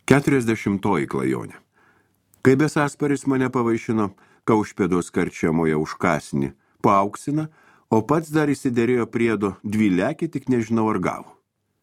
40 klajonė. Kai Besasparis mane pavaišino Kaušpėdos karčiamoje už kąsnį, paauksina, o pats dar įsiderėjo priedo 2 lekį, tik nežinau ar gavo.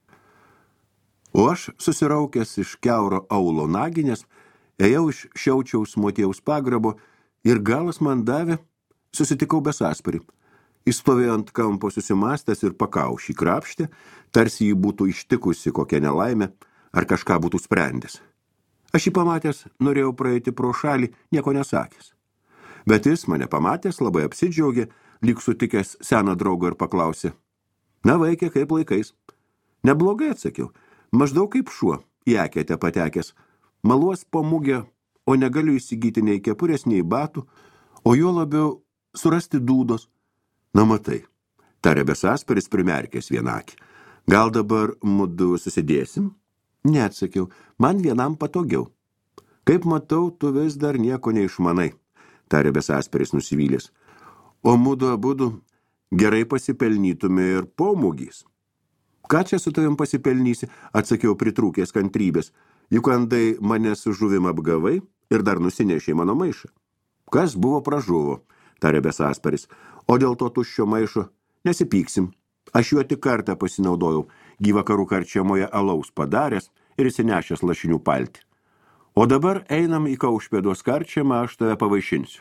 O aš, susiraukęs iš kiauro aulo naginės, ėjau iš Šiaučiaus motiejaus pagrabo ir galas man davė, susitikau Besasparį. Jis stovėjo ant kampo susimastęs ir pakaušį krapštė, tarsi jį būtų ištikusi kokia nelaimė ar kažką būtų sprendęs. Aš jį pamatęs, norėjau praeiti pro šalį, nieko nesakęs. Bet jis mane pamatęs, labai apsidžiaugė, lyg sutikęs seną draugą ir paklausė: "Na, vaikė, kaip laikais?" "Neblogai," atsakiau, "maždaug kaip šuo, į eketę patekęs. Maluos po mugę, o negaliu įsigyti nei kepurės, nei batų, o juo labiau surasti dūdos." "Na, matai," tarė Besasparis primerkęs vieną akį. "Gal dabar mudu susidėsim?" "Ne," atsakiau, "man vienam patogiau." "Kaip matau, tu vis dar nieko neišmanai," tarė Besasparis nusivylęs. "O mudu abudu gerai pasipelnytume ir po mugės." "Ką čia su tavim pasipelnysi?" atsakiau pritrūkęs kantrybės. "Juk andai mane su žuvim apgavai ir dar nusinešė mano maišą." "Kas buvo pražuvo," tarė Besasparis, "o dėl to tuščio maišo nesipyksim. Aš juo tik kartą pasinaudojau, gyvakarų karčiamoje alaus padaręs ir įsinešęs lašinių paltį. O dabar einam į Kaušpėdos karčiamą, aš tave pavaišinsiu."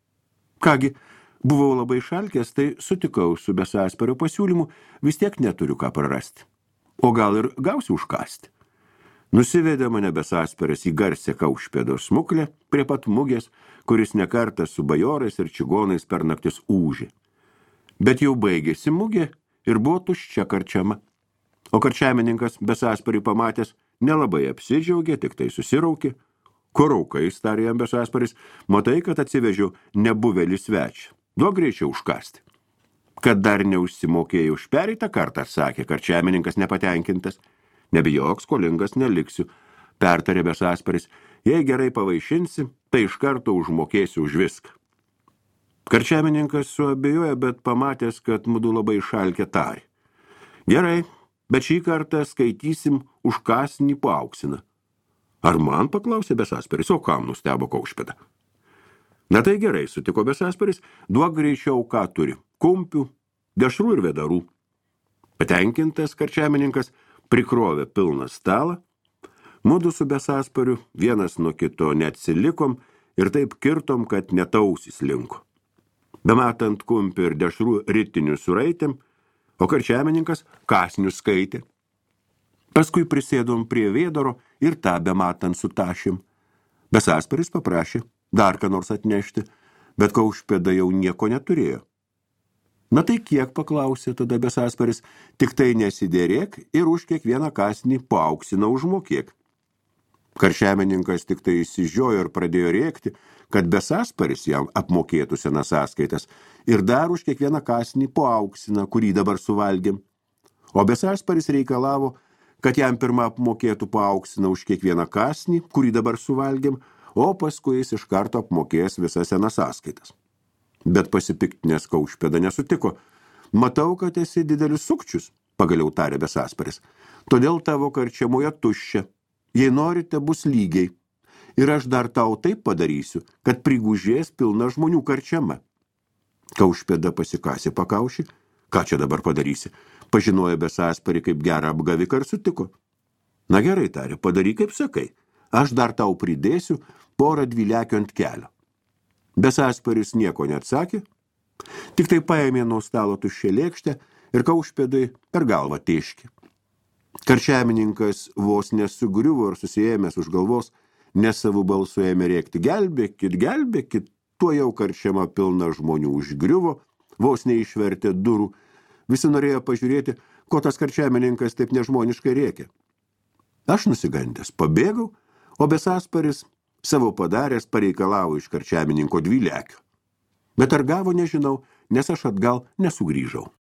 Kągi, buvau labai šalkęs, tai sutikau su Besaspario pasiūlymu, vis tiek neturiu ką prarasti. O gal ir gausiu užkąsti. Nusivedė mane Besasparis į garsę Kaušpėdos smuklę prie pat mugės, kuris nekartą su bajorais ir čigonais per naktis ūžė. Bet jau baigėsi mugė ir buvo tuščia karčiama. O karčiamininkas Besasparį pamatęs nelabai apsidžiaugė, tik tai susiraukė. "Ko raukais," tarė jam Besasparis, "matai, kad atsivežiau nebuvėlį svečią. Duok greičiau užkąsti." "Kad dar neužsimokėjau už pereitą kartą," sakė karčiamininkas nepatenkintas. "Nebijok, skolingas neliksiu," pertarė Besasparis. "Jei gerai pavaišinsi, tai iš karto užmokėsiu už viską." Karčiamininkas suabejojo, bet pamatęs, kad mudu labai šalkė, tarė: "Gerai, bet šį kartą skaitysim už kąsnį paauksina." "Ar man?" paklausė Besasparis, "o kam?" nustebo Kaušpėda. "Na tai gerai," sutiko Besasparis, "duok greičiau, ką turi, kumpių, dešrų ir vedarų." Patenkintas karčiamininkas prikrovė pilną stalą. Mudu su Besaspariu vienas nuo kito neatsilikom ir taip kirtom, kad net ausys linko. Bematant kumpių ir dešrų ritinius suraitėm, o karčiamininkas kąsnius skaitė. Paskui prisėdom prie vėdaro ir tą bematant sutašėm. Besasparis paprašė dar ką nors atnešti, bet Kaušpėda jau nieko neturėjo. "Na tai kiek?" paklausė tada Besasparis, "tik tai nesidėrėk ir už kiekvieną kąsnį paauksina užmokėk." Karčiamininkas tik tai įsižiojo ir pradėjo rėkti, kad Besasparis jam apmokėtų senas sąskaitas ir dar už kiekvieną kąsnį paauksina, kurį dabar suvalgėm. O Besasparis reikalavo, kad jam pirmą apmokėtų paauksina už kiekvieną kąsnį, kurį dabar suvalgėm, o paskui jis iš karto apmokės visas senas sąskaitas. Bet pasipiktinęs Kaušpėda nesutiko. "Matau, kad esi didelis sukčius," pagaliau tarė Besasparis. "Todėl tavo karčiamoje tuščia. Jei norite, bus lygiai. Ir aš dar tau taip padarysiu, kad prigužės pilna žmonių karčiama." Kaušpėda pasikasė pakaušį. "Ką čia dabar padarysi?" Pažinojo Besasparį kaip gerą apgaviką ir sutiko. "Na gerai," tarė, "padaryk kaip sakai. Aš dar tau pridėsiu 2 lekių ant kelio." Besasparis nieko neatsakė, tik tai paėmė nuo stalo tuščią lėkštę ir Kaušpėdai per galvą tėškė. Karčiamininkas vos nesugriuvo ir susiėmęs už galvos, nesavų balsų ėmė rėkti: "Gelbėkit, gelbėkit!" Tuo jau karčiama pilna žmonių užgriuvo, vos neišvertė durų. Visi norėjo pažiūrėti, ko tas karčiamininkas taip nežmoniškai rėkė. Aš nusigandęs pabėgau, o Besasparis savo padaręs pareikalavo iš karčiamininko 2 lekių. Bet ar gavo, nežinau, nes aš atgal nesugrįžau.